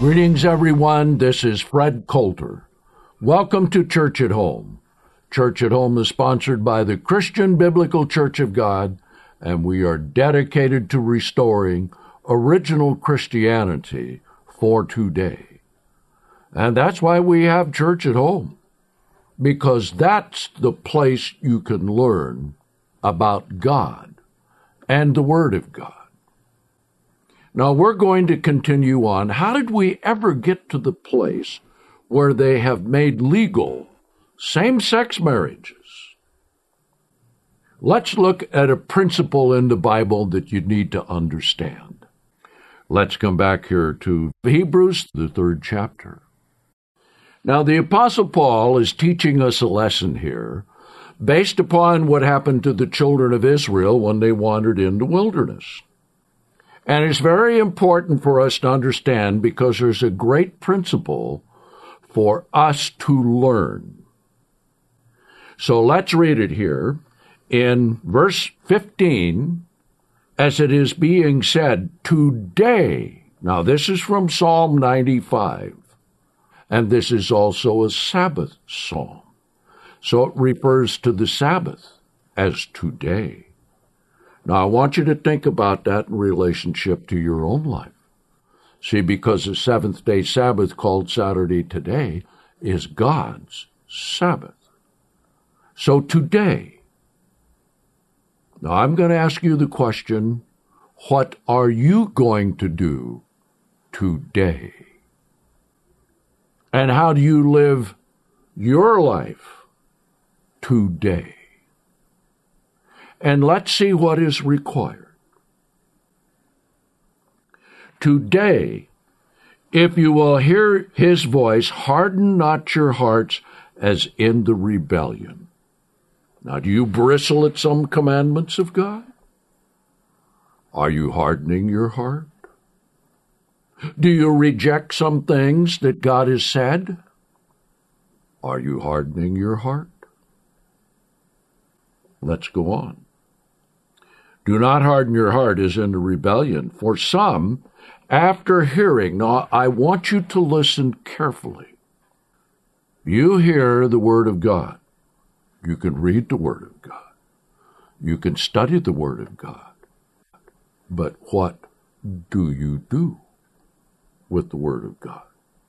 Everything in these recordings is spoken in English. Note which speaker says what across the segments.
Speaker 1: Greetings, everyone. This is Fred Coulter. Welcome to Church at Home. Church at Home is sponsored by the Christian Biblical Church of God, and we are dedicated to restoring original Christianity for today. And that's why we have Church at Home, because that's the place you can learn about God and the Word of God. Now, we're going to continue on. How did we ever get to the place where they have made legal same-sex marriages? Let's look at a principle in the Bible that you need to understand. Let's come back here to Hebrews, the 3rd chapter. Now, the Apostle Paul is teaching us a lesson here based upon what happened to the children of Israel when they wandered in the wilderness. And it's very important for us to understand because there's a great principle for us to learn. So let's read it here in verse 15, as it is being said, today. Now this is from Psalm 95, and this is also a Sabbath psalm. So it refers to the Sabbath as today. Now, I want you to think about that in relationship to your own life. See, because the seventh-day Sabbath, called Saturday today, is God's Sabbath. So today, now I'm going to ask you the question, what are you going to do today? And how do you live your life today? And let's see what is required. Today, if you will hear his voice, harden not your hearts as in the rebellion. Now, do you bristle at some commandments of God? Are you hardening your heart? Do you reject some things that God has said? Are you hardening your heart? Let's go on. Do not harden your heart as in the rebellion. For some, after hearing, now I want you to listen carefully. You hear the Word of God. You can read the Word of God. You can study the Word of God. But what do you do with the Word of God?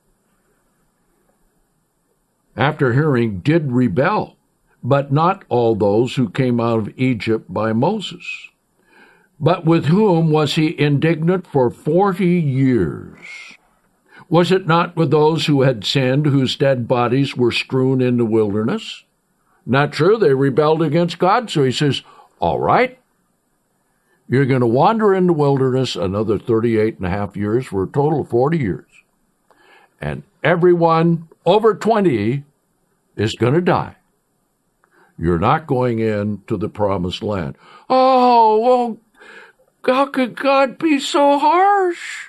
Speaker 1: After hearing, did rebel, but not all those who came out of Egypt by Moses. But with whom was he indignant for 40 years? Was it not with those who had sinned, whose dead bodies were strewn in the wilderness? Not true, they rebelled against God. So he says, all right, you're going to wander in the wilderness another 38 and a half years for a total of 40 years. And everyone over 20 is going to die. You're not going into the promised land. Oh, well, how could God be so harsh?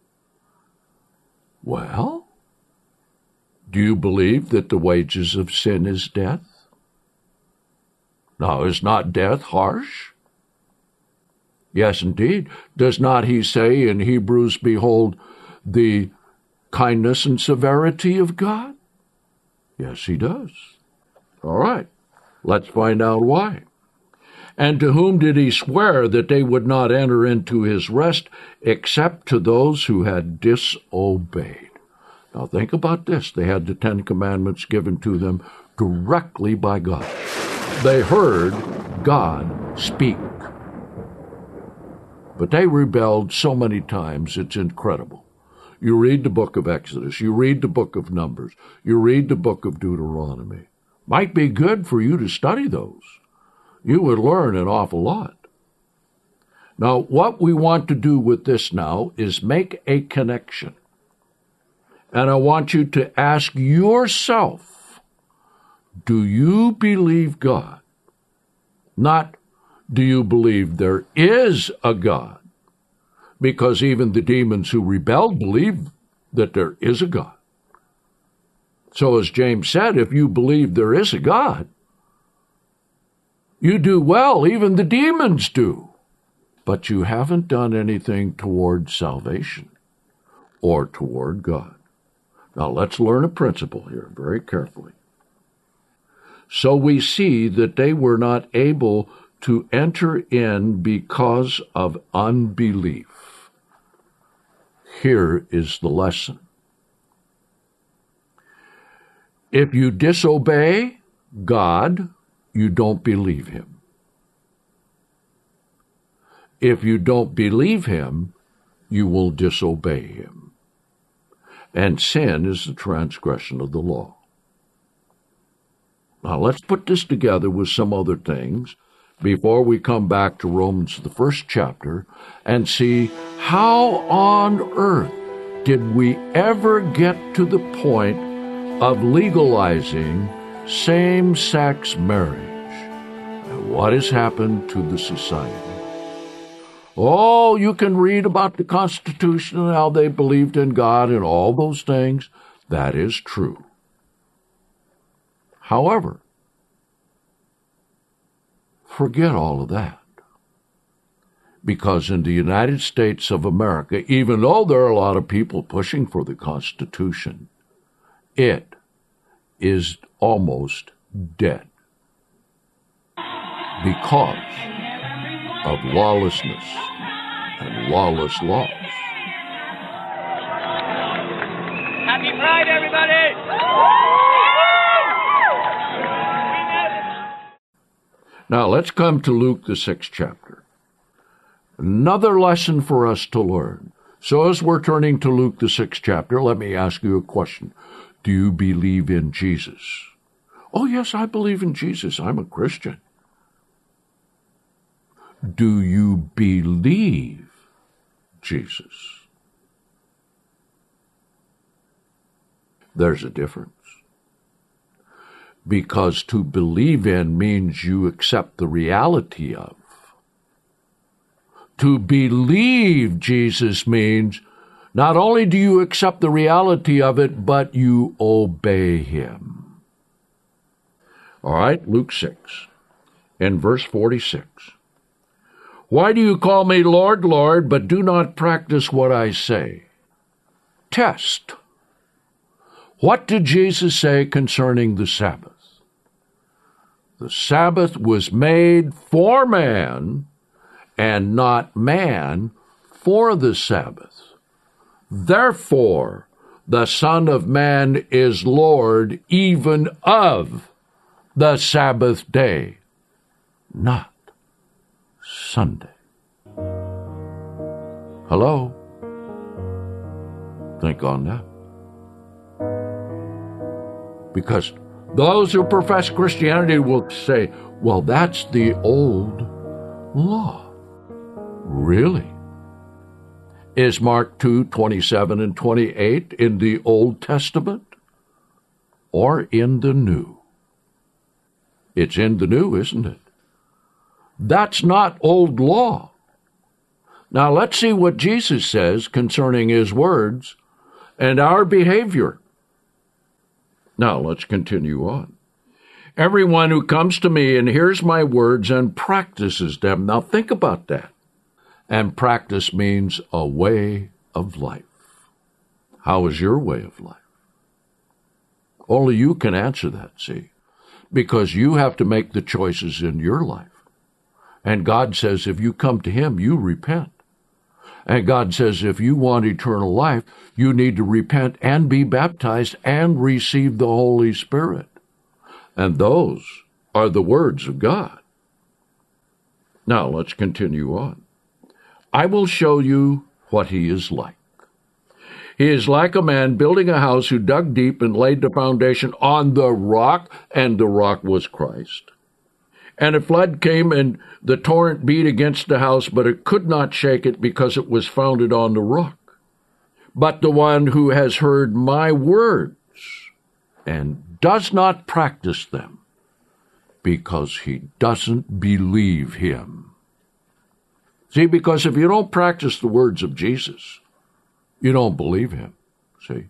Speaker 1: Well, do you believe that the wages of sin is death? Now, is not death harsh? Yes, indeed. Does not he say in Hebrews, behold, the kindness and severity of God? Yes, he does. All right, let's find out why. And to whom did he swear that they would not enter into his rest except to those who had disobeyed? Now think about this. They had the 10 Commandments given to them directly by God. They heard God speak. But they rebelled so many times, it's incredible. You read the book of Exodus, you read the book of Numbers, you read the book of Deuteronomy. Might be good for you to study those. You would learn an awful lot. Now, what we want to do with this now is make a connection. And I want you to ask yourself, do you believe God? Not, do you believe there is a God? Because even the demons who rebelled believe that there is a God. So as James said, if you believe there is a God, you do well, even the demons do. But you haven't done anything towards salvation. or toward God. Now let's learn a principle here very carefully. So we see that they were not able to enter in because of unbelief. Here is the lesson. If you disobey God, you don't believe him. If you don't believe him, you will disobey him. And sin is the transgression of the law. Now let's put this together with some other things before we come back to Romans, the first chapter, and see how on earth did we ever get to the point of legalizing same-sex marriage? And what has happened to the society? Oh, you can read about the Constitution and how they believed in God and all those things. That is true. However, forget all of that. Because in the United States of America, even though there are a lot of people pushing for the Constitution, it is almost dead because of lawlessness and lawless laws.
Speaker 2: Happy Pride, everybody!
Speaker 1: Now let's come to Luke, the 6th chapter. Another lesson for us to learn. So as we're turning to Luke, the 6th chapter, let me ask you a question. Do you believe in Jesus? Oh, yes, I believe in Jesus. I'm a Christian. Do you believe Jesus? There's a difference. Because to believe in means you accept the reality of. To believe Jesus means not only do you accept the reality of it, but you obey him. All right, Luke 6, in verse 46. Why do you call me Lord, Lord, but do not practice what I say? Test. What did Jesus say concerning the Sabbath? The Sabbath was made for man, and not man for the Sabbath. Therefore, the Son of Man is Lord even of the Sabbath day, not Sunday. Hello? Think on that. Because those who profess Christianity will say, well, that's the old law. Really? Is Mark 2:27 and 28 in the Old Testament or in the New? It's in the New, isn't it? That's not old law. Now let's see what Jesus says concerning his words and our behavior. Now let's continue on. Everyone who comes to me and hears my words and practices them. Now think about that. And practice means a way of life. How is your way of life? Only you can answer that, see, because you have to make the choices in your life. And God says if you come to him, you repent. And God says if you want eternal life, you need to repent and be baptized and receive the Holy Spirit. And those are the words of God. Now let's continue on. I will show you what he is like. He is like a man building a house who dug deep and laid the foundation on the rock, and the rock was Christ. And a flood came, and the torrent beat against the house, but it could not shake it because it was founded on the rock. But the one who has heard my words and does not practice them, because he doesn't believe him. See, because if you don't practice the words of Jesus, you don't believe him, see?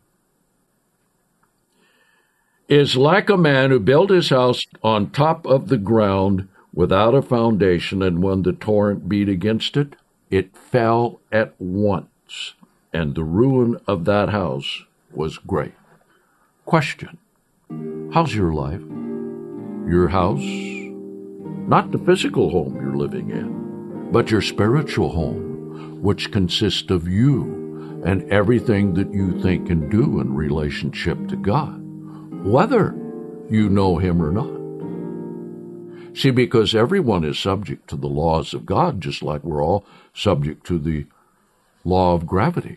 Speaker 1: Is like a man who built his house on top of the ground without a foundation, and when the torrent beat against it, it fell at once, and the ruin of that house was great. Question: how's your life? Your house? Not the physical home you're living in, but your spiritual home, which consists of you and everything that you think and do in relationship to God, whether you know Him or not. See, because everyone is subject to the laws of God, just like we're all subject to the law of gravity.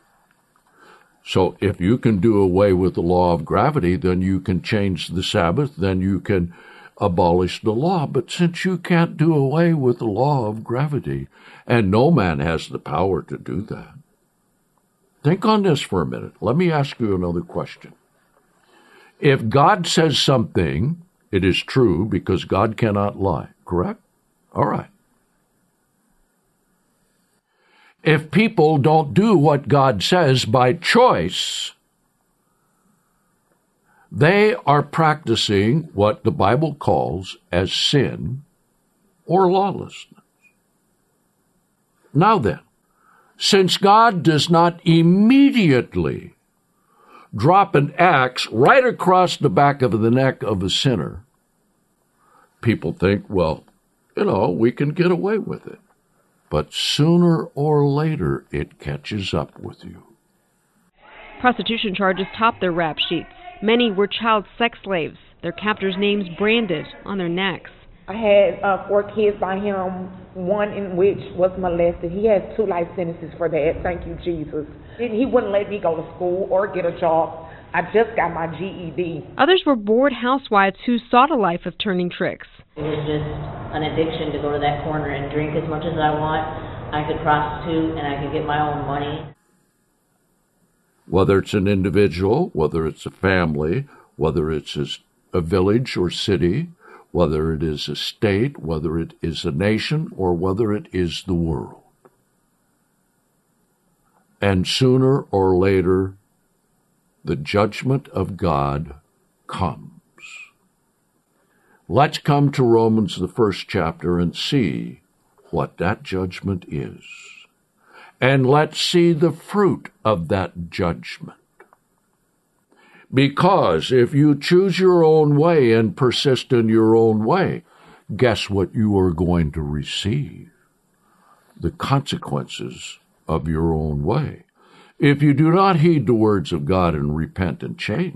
Speaker 1: So if you can do away with the law of gravity, then you can change the Sabbath, then you can abolish the law. But since you can't do away with the law of gravity, and no man has the power to do that, think on this for a minute. Let me ask you another question. If God says something, it is true because God cannot lie, correct? All right. If people don't do what God says by choice, they are practicing what the Bible calls as sin or lawlessness. Now then, since God does not immediately drop an axe right across the back of the neck of a sinner, people think, well, we can get away with it. But sooner or later, it catches up with you.
Speaker 3: Prostitution charges topped their rap sheets. Many were child sex slaves, their captors' names branded on their necks.
Speaker 4: I had 4 kids by him, one in which was molested. He has 2 life sentences for that. Thank you, Jesus. He wouldn't let me go to school or get a job. I just got my GED.
Speaker 3: Others were bored housewives who sought a life of turning tricks.
Speaker 5: It was just an addiction to go to that corner and drink as much as I want. I could prostitute and I could get my own money.
Speaker 1: Whether it's an individual, whether it's a family, whether it's a village or city, whether it is a state, whether it is a nation, or whether it is the world. And sooner or later, the judgment of God comes. Let's come to Romans, the 1st chapter, and see what that judgment is. And let's see the fruit of that judgment. Because if you choose your own way and persist in your own way, guess what you are going to receive? The consequences of your own way. If you do not heed the words of God and repent and change,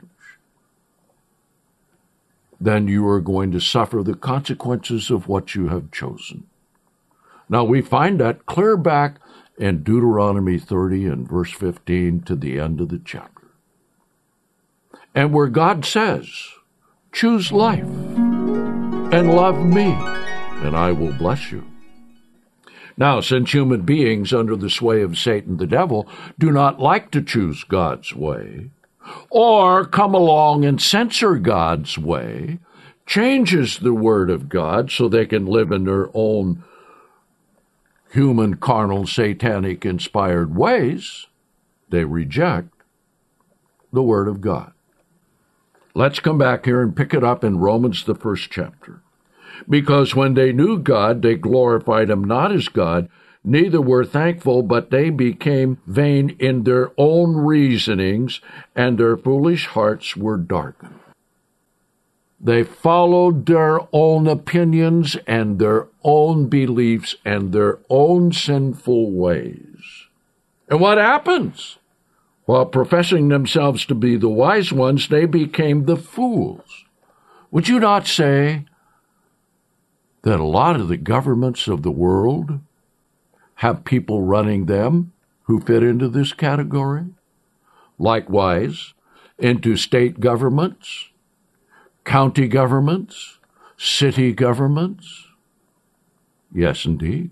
Speaker 1: then you are going to suffer the consequences of what you have chosen. Now, we find that clear back in Deuteronomy 30 and verse 15 to the end of the chapter. And where God says, choose life and love me, and I will bless you. Now, since human beings under the sway of Satan the devil do not like to choose God's way, or come along and censor God's way, changes the Word of God so they can live in their own human, carnal, satanic, inspired ways, they reject the Word of God. Let's come back here and pick it up in Romans, the 1st chapter. Because when they knew God, they glorified Him not as God, neither were thankful, but they became vain in their own reasonings, and their foolish hearts were darkened. They followed their own opinions and their own beliefs and their own sinful ways. And what happens? While professing themselves to be the wise ones, they became the fools. Would you not say that a lot of the governments of the world have people running them who fit into this category? Likewise, into state governments, county governments, city governments. Yes, indeed.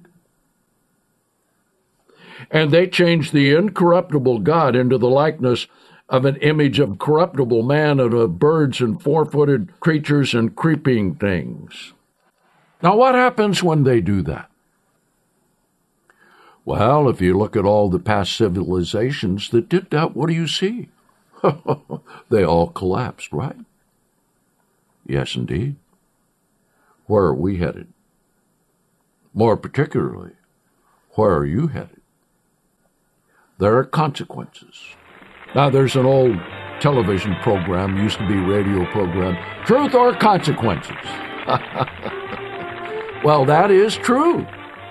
Speaker 1: And they changed the incorruptible God into the likeness of an image of corruptible man and of birds and four-footed creatures and creeping things. Now, what happens when they do that? Well, if you look at all the past civilizations that did that, what do you see? They all collapsed, right? Yes, indeed. Where are we headed? More particularly, where are you headed? there are consequences. Now, there's an old television program, used to be radio program, Truth or Consequences. Well, that is true.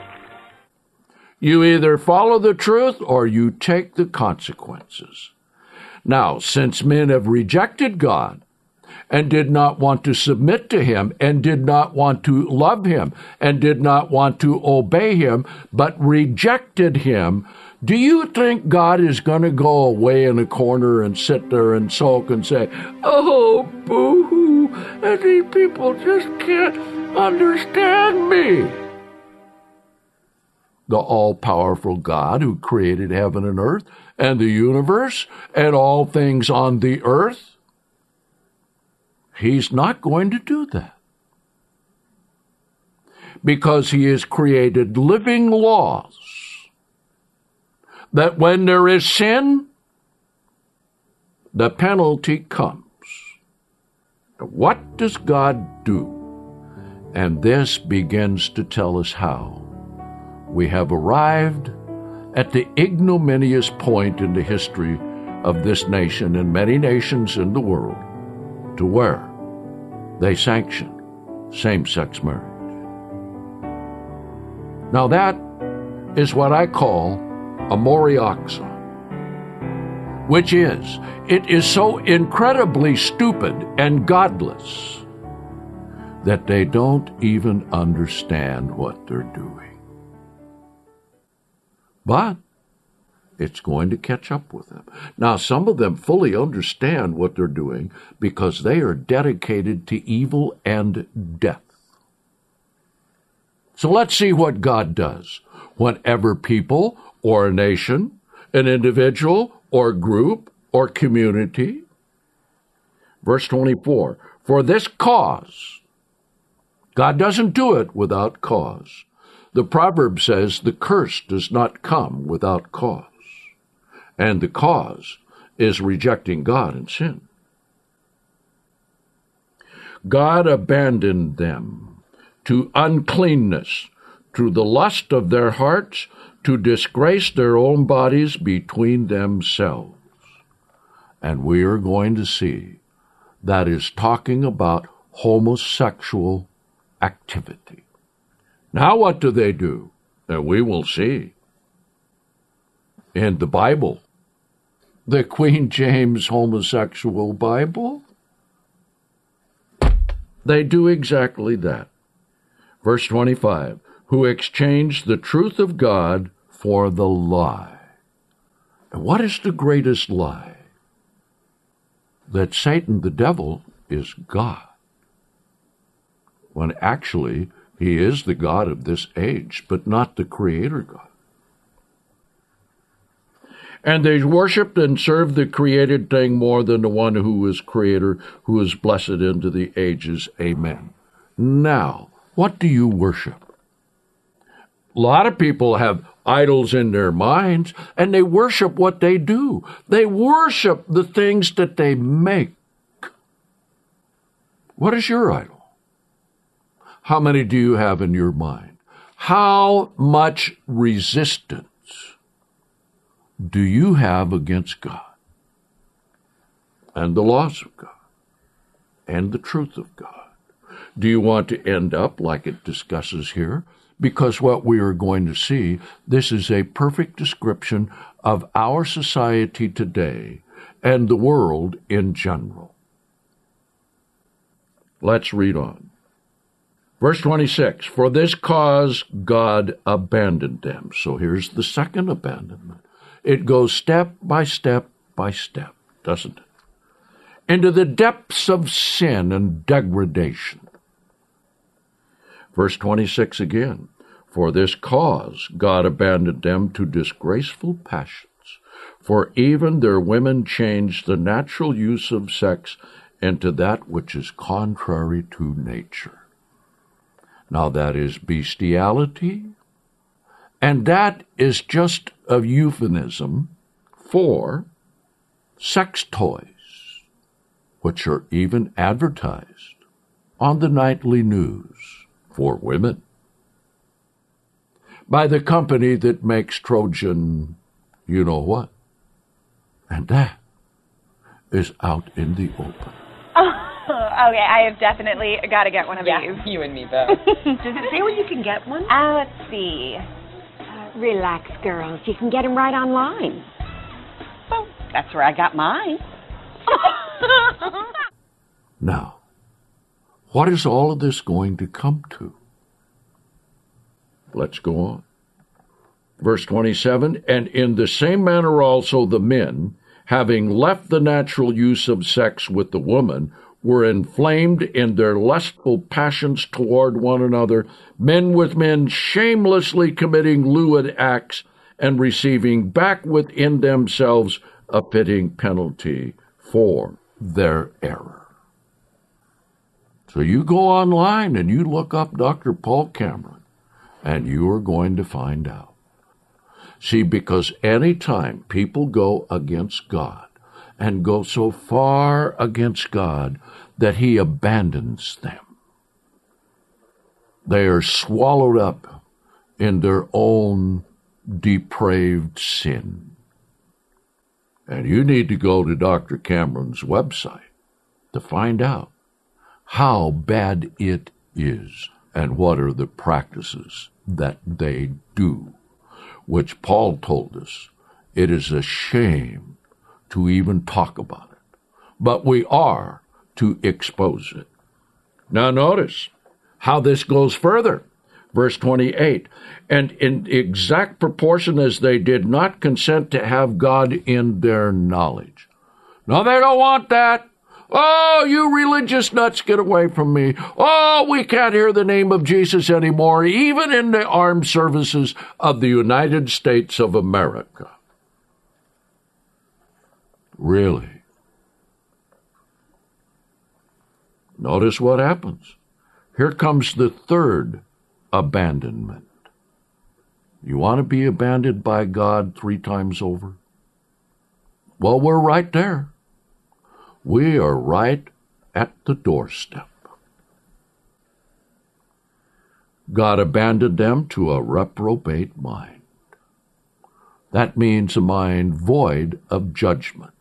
Speaker 1: You either follow the truth or you take the consequences. Now, since men have rejected God and did not want to submit to him and did not want to love him and did not want to obey him, but rejected him, do you think God is going to go away in a corner and sit there and sulk and say, "Oh, boo-hoo, and these people just can't understand me"? The all-powerful God who created heaven and earth and the universe and all things on the earth, he's not going to do that. Because he has created living laws that when there is sin, the penalty comes. What does God do? And this begins to tell us how. We have arrived at the ignominious point in the history of this nation and many nations in the world to where they sanction same-sex marriage. Now that is what I call amorioxon, which is, it is so incredibly stupid and godless that they don't even understand what they're doing. But it's going to catch up with them. Now, some of them fully understand what they're doing because they are dedicated to evil and death. So let's see what God does whenever people or a nation, an individual or group or community. Verse 24, for this cause, God doesn't do it without cause. The proverb says the curse does not come without cause. And the cause is rejecting God and sin. God abandoned them to uncleanness, to the lust of their hearts, to disgrace their own bodies between themselves. And we are going to see that is talking about homosexual activity. Now what do they do? And we will see. In the Bible, the Queen James homosexual Bible, they do exactly that. Verse 25, who exchanged the truth of God for the lie. And what is the greatest lie? That Satan, the devil, is God. When actually, he is the God of this age, but not the Creator God. And they worshiped and served the created thing more than the one who is Creator, who is blessed into the ages. Amen. Now, what do you worship? A lot of people have idols in their minds, and they worship what they do. They worship the things that they make. What is your idol? How many do you have in your mind? How much resistance do you have against God and the laws of God and the truth of God? Do you want to end up like it discusses here? Because what we are going to see, this is a perfect description of our society today and the world in general. Let's read on. Verse 26, for this cause God abandoned them. So here's the second abandonment. It goes step by step by step, doesn't it? Into the depths of sin and degradation. Verse 26 again, for this cause God abandoned them to disgraceful passions, for even their women changed the natural use of sex into that which is contrary to nature. Now that is bestiality, and that is just a euphemism for sex toys, which are even advertised on the nightly news for women by the company that makes Trojan you know what? And that is out in the open.
Speaker 6: Oh, okay, I have definitely got to get one of these.
Speaker 7: You and me both.
Speaker 8: Does it say where you can get one?
Speaker 6: Let's see.
Speaker 8: Relax, girls. You can get them right online.
Speaker 7: Well, that's where I got mine.
Speaker 1: Now, what is all of this going to come to? Let's go on. Verse 27, and in the same manner also the men, having left the natural use of sex with the woman, were inflamed in their lustful passions toward one another, men with men shamelessly committing lewd acts and receiving back within themselves a fitting penalty for their error. So you go online and you look up Dr. Paul Cameron, and you are going to find out. See, because any time people go against God and go so far against God that he abandons them, they are swallowed up in their own depraved sin. And you need to go to Dr. Cameron's website to find out how bad it is and what are the practices that they do, which Paul told us it is a shame to even talk about it. But we are to expose it. Now notice how this goes further. Verse 28, and in exact proportion as they did not consent to have God in their knowledge. No, they don't want that. Oh, you religious nuts, get away from me. Oh, we can't hear the name of Jesus anymore, even in the armed services of the United States of America. Really? Notice what happens. Here comes the third abandonment. You want to be abandoned by God 3 times over? Well, we're right there. We are right at the doorstep. God abandoned them to a reprobate mind. That means a mind void of judgment.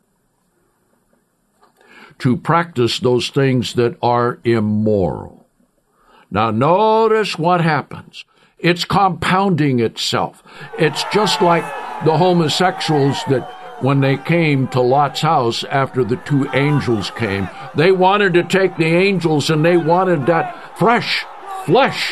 Speaker 1: To practice those things that are immoral. Now notice what happens. It's compounding itself. It's just like the homosexuals that when they came to Lot's house after the 2 angels came, they wanted to take the angels and they wanted that fresh flesh.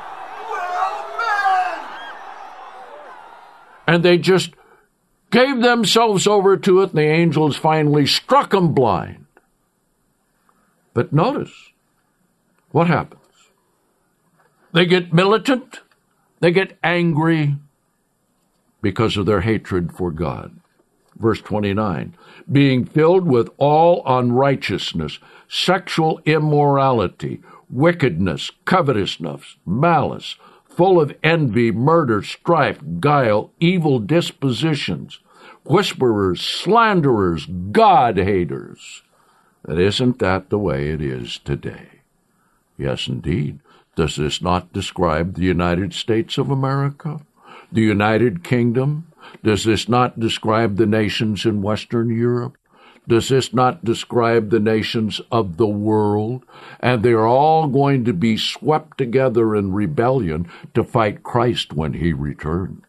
Speaker 1: And they just gave themselves over to it, and the angels finally struck them blind. But notice what happens. They get militant, they get angry because of their hatred for God. Verse 29, being filled with all unrighteousness, sexual immorality, wickedness, covetousness, malice, full of envy, murder, strife, guile, evil dispositions, whisperers, slanderers, God-haters. And isn't that the way it is today? Yes, indeed. Does this not describe the United States of America? The United Kingdom? Does this not describe the nations in Western Europe? Does this not describe the nations of the world? And they're all going to be swept together in rebellion to fight Christ when he returns.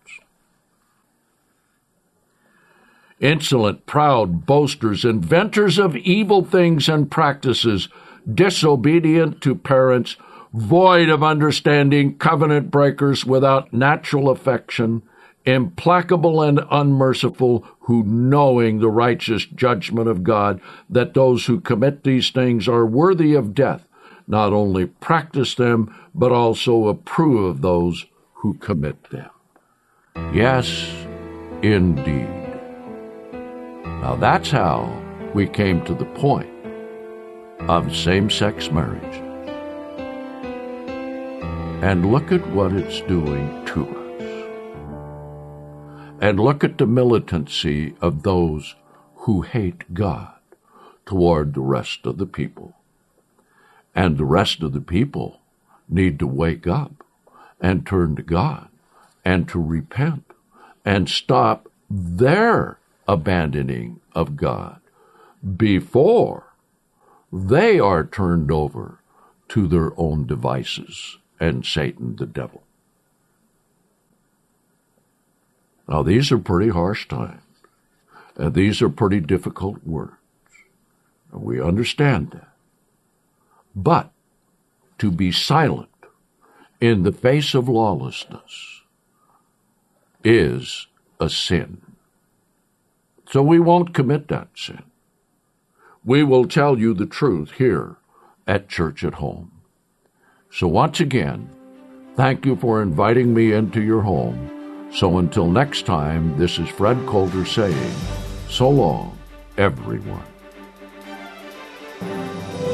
Speaker 1: Insolent, proud, boasters, inventors of evil things and practices, disobedient to parents, void of understanding, covenant breakers, without natural affection, implacable and unmerciful, who, knowing the righteous judgment of God, that those who commit these things are worthy of death, not only practice them, but also approve of those who commit them. Yes, indeed. Now that's how we came to the point of same-sex marriage. And look at what it's doing to us. And look at the militancy of those who hate God toward the rest of the people. And the rest of the people need to wake up and turn to God and to repent and stop their abandoning of God before they are turned over to their own devices and Satan the devil. Now, these are pretty harsh times, and these are pretty difficult words. And we understand that. But to be silent in the face of lawlessness is a sin. So we won't commit that sin. We will tell you the truth here at Church at Home. So once again, thank you for inviting me into your home. So until next time, this is Fred Coulter saying, so long, everyone.